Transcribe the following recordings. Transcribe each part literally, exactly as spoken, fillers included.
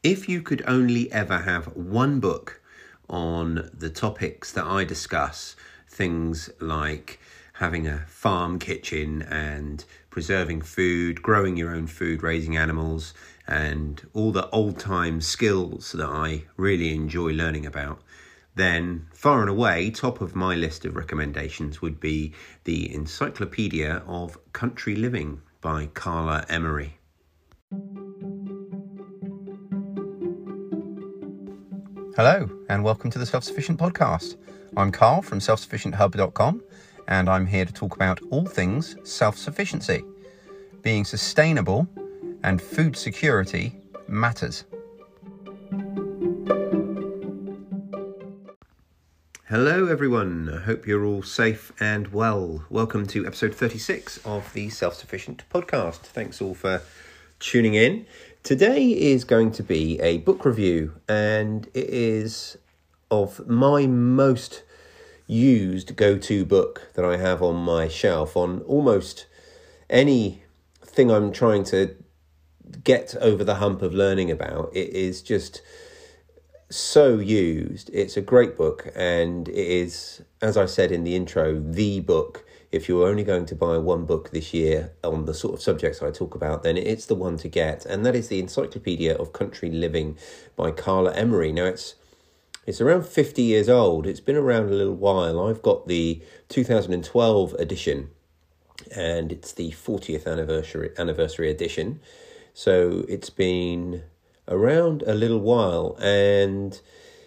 If you could only ever have one book on the topics that I discuss, things like having a farm kitchen and preserving food, growing your own food, raising animals, and all the old-time skills that I really enjoy learning about, then far and away, top of my list of recommendations would be the Encyclopedia of Country Living by Carla Emery. Hello, and welcome to the Self-Sufficient Podcast. I'm Carl from self sufficient hub dot com, and I'm here to talk about all things self-sufficiency. Being sustainable and food security matters. Hello everyone, I hope you're all safe and well. Welcome to episode thirty-six of the Self-Sufficient Podcast. Thanks all for tuning in. Today is going to be a book review, and it is of my most used go-to book that I have on my shelf on almost anything I'm trying to get over the hump of learning about. It is just so used. It's a great book, and it is, as I said in the intro, the book. If you're only going to buy one book this year on the sort of subjects I talk about, then it's the one to get, and that is the Encyclopedia of Country Living by Carla Emery. Now, it's it's around fifty years old. It's been around a little while. I've got the two thousand twelve edition, and it's the fortieth anniversary anniversary edition. So it's been around a little while, and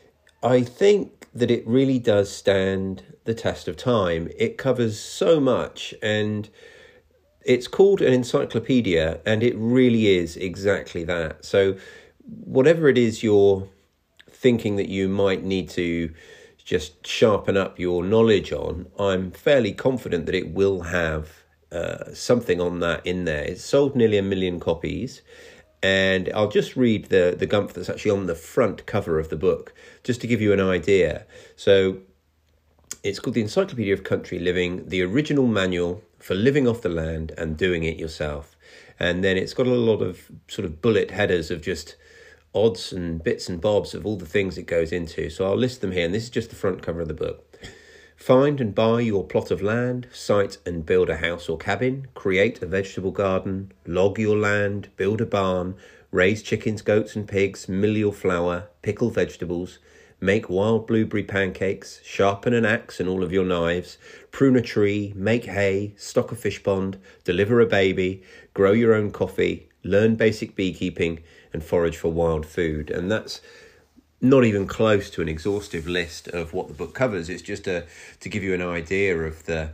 I think that it really does stand the test of time. It covers so much, and it's called an encyclopedia, and it really is exactly that. So whatever it is you're thinking that you might need to just sharpen up your knowledge on, I'm fairly confident that it will have uh, something on that in there. It's sold nearly a million copies. And I'll just read the, the gump that's actually on the front cover of the book, just to give you an idea. So it's called the Encyclopedia of Country Living, the original manual for living off the land and doing it yourself. And then it's got a lot of sort of bullet headers of just odds and bits and bobs of all the things it goes into. So I'll list them here, and this is just the front cover of the book. Find and buy your plot of land, site and build a house or cabin, create a vegetable garden, log your land, build a barn, raise chickens, goats and pigs, mill your flour, pickle vegetables, make wild blueberry pancakes, sharpen an axe and all of your knives, prune a tree, make hay, stock a fish pond, deliver a baby, grow your own coffee, learn basic beekeeping and forage for wild food. And that's not even close to an exhaustive list of what the book covers. It's just a, to give you an idea of the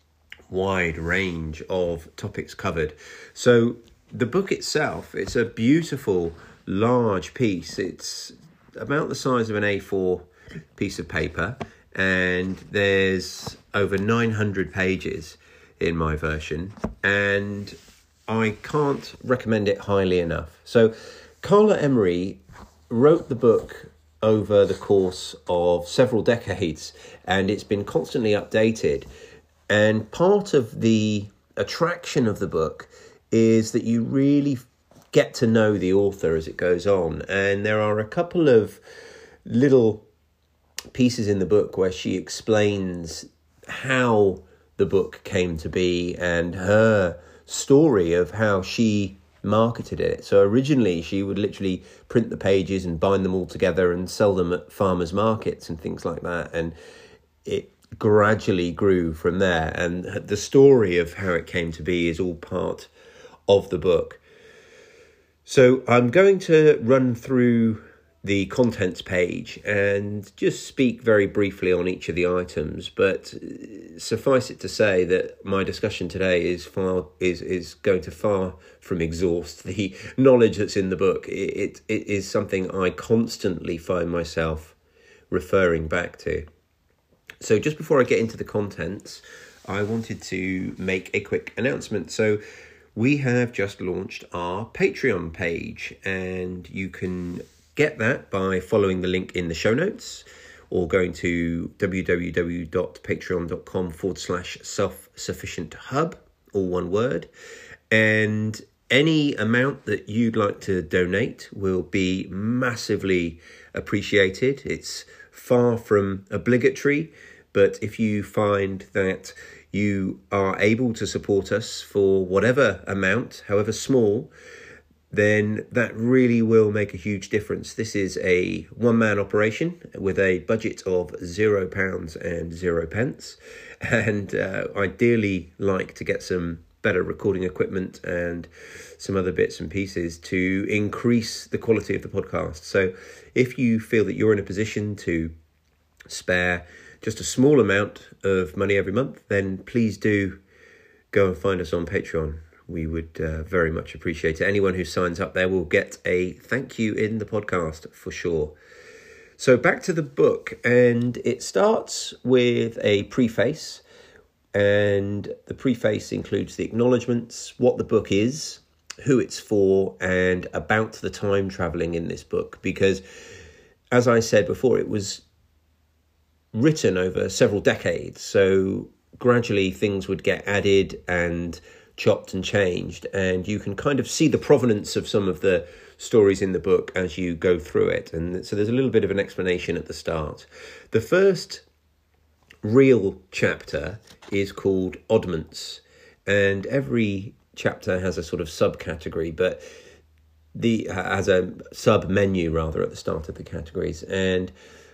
wide range of topics covered. So the book itself, it's a beautiful, large piece. It's about the size of an A four piece of paper, and there's over nine hundred pages in my version, and I can't recommend it highly enough. So Carla Emery wrote the book over the course of several decades, and it's been constantly updated. And part of the attraction of the book is that you really get to know the author as it goes on. And there are a couple of little pieces in the book where she explains how the book came to be and her story of how she marketed it. So originally she would literally print the pages and bind them all together and sell them at farmers markets and things like that, and it gradually grew from there, and the story of how it came to be is all part of the book. So I'm going to run through the contents page and just speak very briefly on each of the items, but suffice it to say that my discussion today is far is is going to far from exhaust the knowledge that's in the book. It, it, it is something I constantly find myself referring back to. So just before I get into the contents, I wanted to make a quick announcement. So we have just launched our Patreon page, and you can get that by following the link in the show notes or going to www.patreon.com forward slash self-sufficient hub, all one word. And Any amount that you'd like to donate will be massively appreciated. It's far from obligatory, but if you find that you are able to support us for whatever amount, however small, then that really will make a huge difference. This is a one-man operation with a budget of zero pounds and zero pence, and uh, ideally like to get some better recording equipment and some other bits and pieces to increase the quality of the podcast. So if you feel that you're in a position to spare just a small amount of money every month, then please do go and find us on Patreon. We would uh, very much appreciate it. Anyone who signs up there will get a thank you in the podcast for sure. So back to the book, and it starts with a preface, and the preface includes the acknowledgements, what the book is, who it's for, and about the time travelling in this book. Because, as I said before, it was written over several decades, so gradually things would get added and chopped and changed, and you can kind of see the provenance of some of the stories in the book as you go through it. And so there's a little bit of an explanation at the start. The first real chapter is called Oddments, and every chapter has a sort of subcategory, but the has a sub menu rather at the start of the categories. And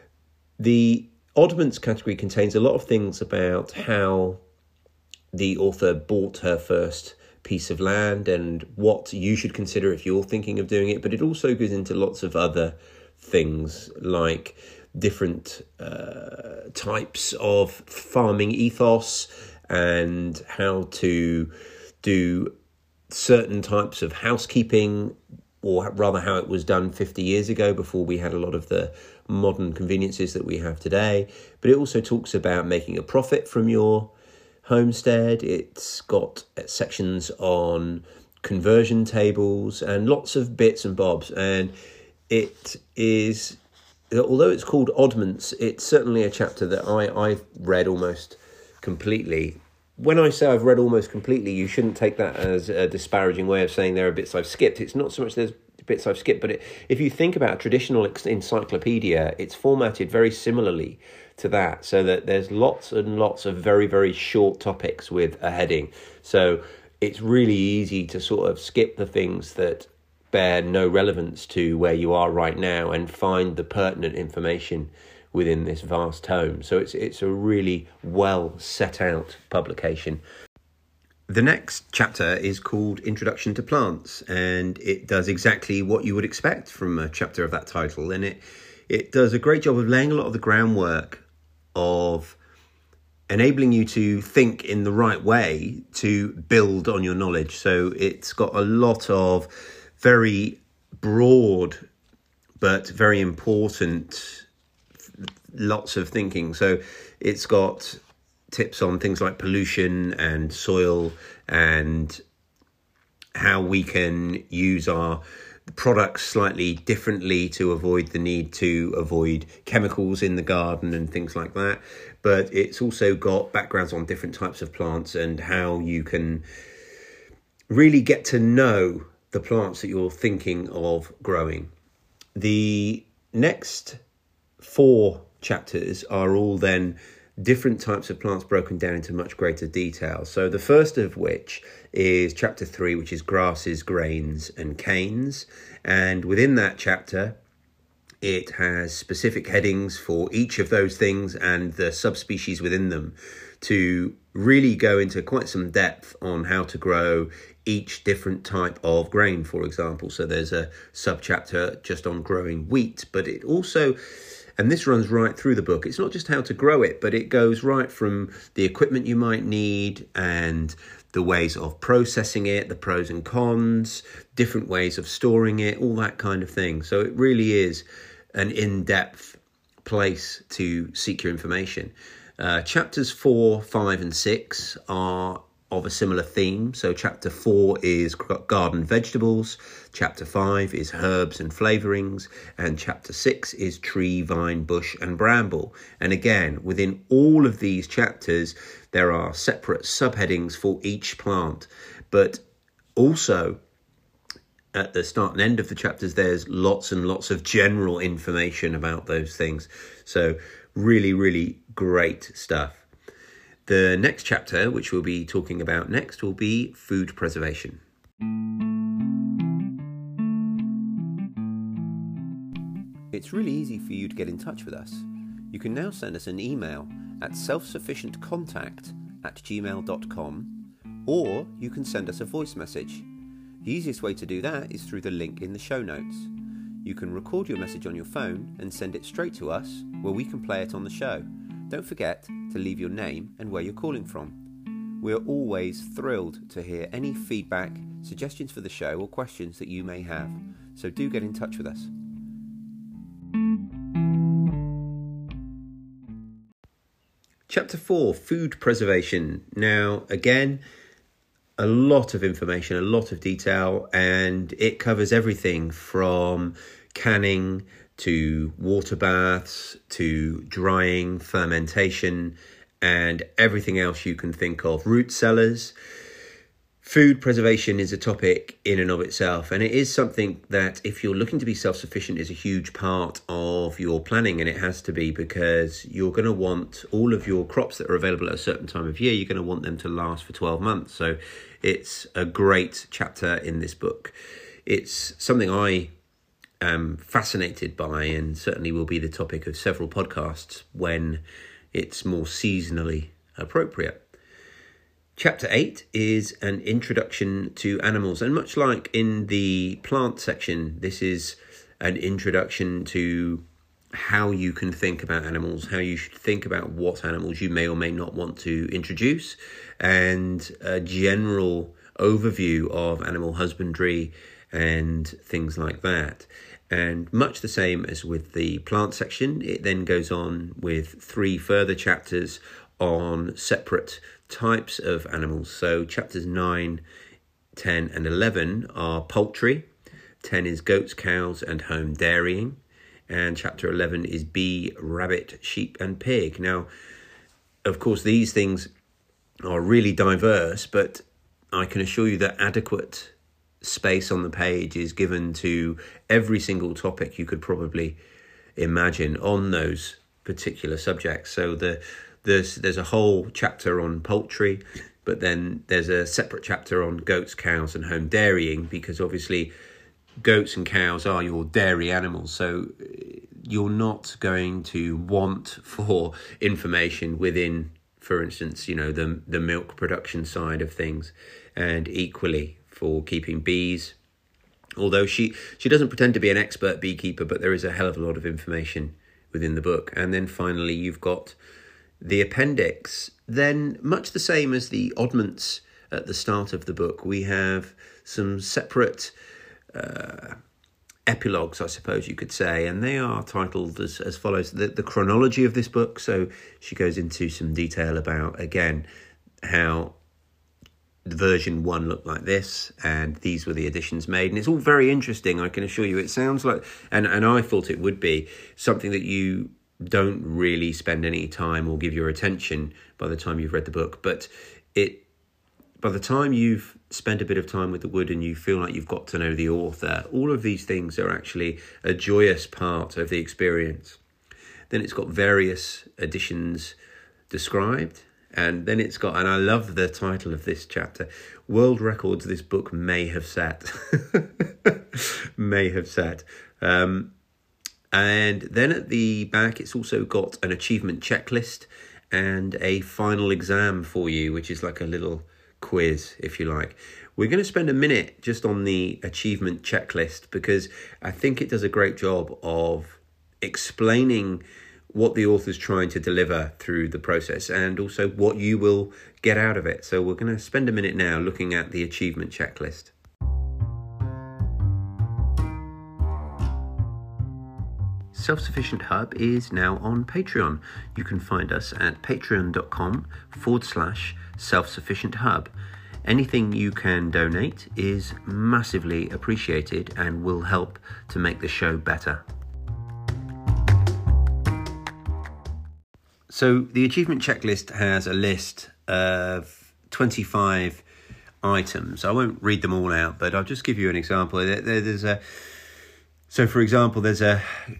the Oddments category contains a lot of things about how the author bought her first piece of land and what you should consider if you're thinking of doing it, but it also goes into lots of other things like different uh, types of farming ethos and how to do certain types of housekeeping, or rather how it was done fifty years ago before we had a lot of the modern conveniences that we have today. But it also talks about making a profit from your homestead. It's got sections on conversion tables and lots of bits and bobs, and it is, although it's called Oddments, it's certainly a chapter that I, I've read almost completely. When I say I've read almost completely, you shouldn't take that as a disparaging way of saying there are bits I've skipped. It's not so much there's bits I've skipped, but it, if you think about a traditional encyclopedia, it's formatted very similarly to that, so that there's lots and lots of very, very short topics with a heading. So it's really easy to sort of skip the things that bear no relevance to where you are right now and find the pertinent information within this vast tome. So it's it's a really well set out publication. The next chapter is called Introduction to Plants, and it does exactly what you would expect from a chapter of that title. And it it does a great job of laying a lot of the groundwork of enabling you to think in the right way to build on your knowledge. So it's got a lot of very broad but very important lots of thinking. So it's got tips on things like pollution and soil and how we can use our products slightly differently to avoid the need to avoid chemicals in the garden and things like that. But it's also got backgrounds on different types of plants and how you can really get to know the plants that you're thinking of growing. The next four chapters are all then different types of plants broken down into much greater detail. So the first of which is chapter three, which is grasses, grains and canes. And within that chapter, it has specific headings for each of those things and the subspecies within them to really go into quite some depth on how to grow each different type of grain, for example. So there's a subchapter just on growing wheat, but it also, and this runs right through the book, it's not just how to grow it, but it goes right from the equipment you might need and the ways of processing it, the pros and cons, different ways of storing it, all that kind of thing. So it really is an in-depth place to seek your information. Uh, chapters four, five and six are of a similar theme. So chapter four is garden vegetables, chapter five is herbs and flavourings, and chapter six is tree, vine, bush and bramble. And again, within all of these chapters, there are separate subheadings for each plant, but also at the start and end of the chapters, there's lots and lots of general information about those things. So really, really great stuff. The next chapter, which we'll be talking about next, will be food preservation. It's really easy for you to get in touch with us. You can now send us an email at self-sufficient-contact at gmail dot com, or you can send us a voice message. The easiest way to do that is through the link in the show notes. You can record your message on your phone and send it straight to us, where we can play it on the show. Don't forget to leave your name and where you're calling from. We're always thrilled to hear any feedback, suggestions for the show, or questions that you may have. So do get in touch with us. Chapter four, food preservation. Now, again, a lot of information, a lot of detail, and it covers everything from canning to water baths to drying, fermentation, and everything else you can think of. Root cellars. Food preservation is a topic in and of itself, and it is something that, if you're looking to be self-sufficient, is a huge part of your planning, and it has to be, because you're going to want all of your crops that are available at a certain time of year, you're going to want them to last for twelve months. So it's a great chapter in this book. It's something I am fascinated by, and certainly will be the topic of several podcasts when it's more seasonally appropriate. Chapter eight is an introduction to animals, and much like in the plant section, this is an introduction to how you can think about animals, how you should think about what animals you may or may not want to introduce, and a general overview of animal husbandry and things like that. And much the same as with the plant section, it then goes on with three further chapters on separate types of animals. So chapters nine, ten and eleven are poultry. ten is goats, cows and home dairying. And chapter eleven is bee, rabbit, sheep and pig. Now, of course, these things are really diverse, but I can assure you that adequate space on the page is given to every single topic you could probably imagine on those particular subjects. So the There's, there's a whole chapter on poultry, but then there's a separate chapter on goats, cows and home dairying, because obviously goats and cows are your dairy animals. So you're not going to want for information within, for instance, you know, the, the milk production side of things, and equally for keeping bees. Although she, she doesn't pretend to be an expert beekeeper, but there is a hell of a lot of information within the book. And then finally, you've got the appendix. Then, much the same as the oddments at the start of the book, we have some separate uh, epilogues, I suppose you could say, and they are titled as, as follows. The, the chronology of this book, so she goes into some detail about, again, how version one looked like this, and these were the additions made, and it's all very interesting, I can assure you. It sounds like, and, and I thought it would be, something that you don't really spend any time or give your attention by the time you've read the book, but it by the time you've spent a bit of time with the wood and you feel like you've got to know the author, all of these things are actually a joyous part of the experience. Then it's got various editions described, and then it's got, and I love the title of this chapter, World Records This Book May Have Set. May have set. Um, And then at the back, it's also got an achievement checklist and a final exam for you, which is like a little quiz, if you like. We're going to spend a minute just on the achievement checklist, because I think it does a great job of explaining what the author's trying to deliver through the process, and also what you will get out of it. So we're going to spend a minute now looking at the achievement checklist. Self-Sufficient Hub is now on Patreon. You can find us at patreon.com forward slash self-sufficient hub. Anything you can donate is massively appreciated and will help to make the show better. So the achievement checklist has a list of twenty-five items. I won't read them all out, but I'll just give you an example. There, there, there's a so, for example, there's a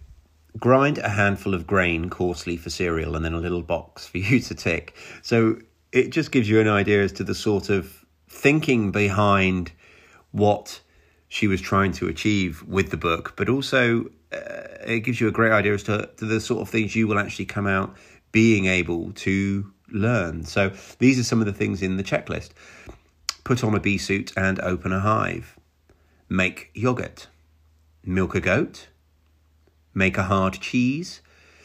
grind a handful of grain coarsely for cereal, and then a little box for you to tick. So it just gives you an idea as to the sort of thinking behind what she was trying to achieve with the book, but also uh, it gives you a great idea as to, to the sort of things you will actually come out being able to learn. So these are some of the things in the checklist. Put on a bee suit and open a hive. Make yogurt. Milk a goat. Make a hard cheese.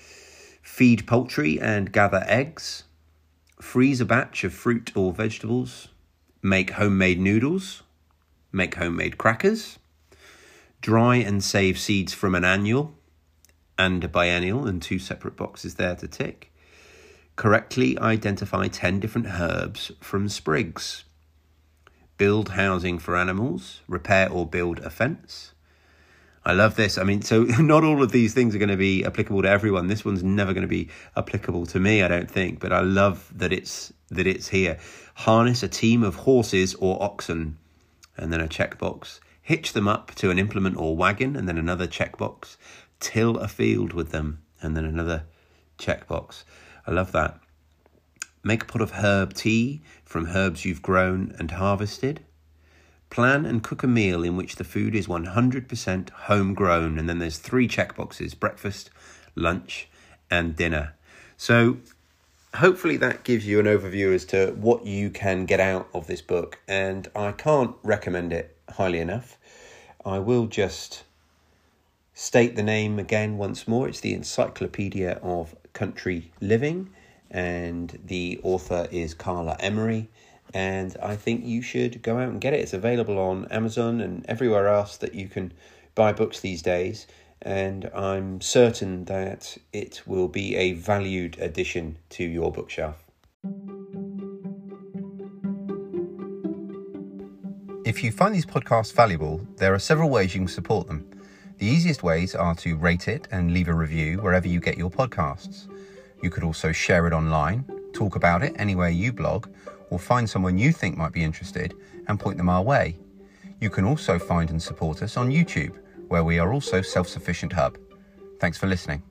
Feed poultry and gather eggs. Freeze a batch of fruit or vegetables. Make homemade noodles. Make homemade crackers. Dry and save seeds from an annual and a biennial, and two separate boxes there to tick. Correctly identify ten different herbs from sprigs. Build housing for animals. Repair or build a fence. I love this. I mean, so not all of these things are going to be applicable to everyone. This one's never going to be applicable to me, I don't think, but I love that it's that it's here. Harness a team of horses or oxen, and then a checkbox. Hitch them up to an implement or wagon, and then another checkbox. Till a field with them, and then another checkbox. I love that. Make a pot of herb tea from herbs you've grown and harvested. Plan and cook a meal in which the food is one hundred percent homegrown. And then there's three checkboxes: breakfast, lunch, and dinner. So hopefully that gives you an overview as to what you can get out of this book. And I can't recommend it highly enough. I will just state the name again once more. It's the Encyclopedia of Country Living, and the author is Carla Emery. And I think you should go out and get it. It's available on Amazon and everywhere else that you can buy books these days. And I'm certain that it will be a valued addition to your bookshelf. If you find these podcasts valuable, there are several ways you can support them. The easiest ways are to rate it and leave a review wherever you get your podcasts. You could also share it online, talk about it anywhere you blog, or find someone you think might be interested and point them our way. You can also find and support us on YouTube, where we are also Self-Sufficient Hub. Thanks for listening.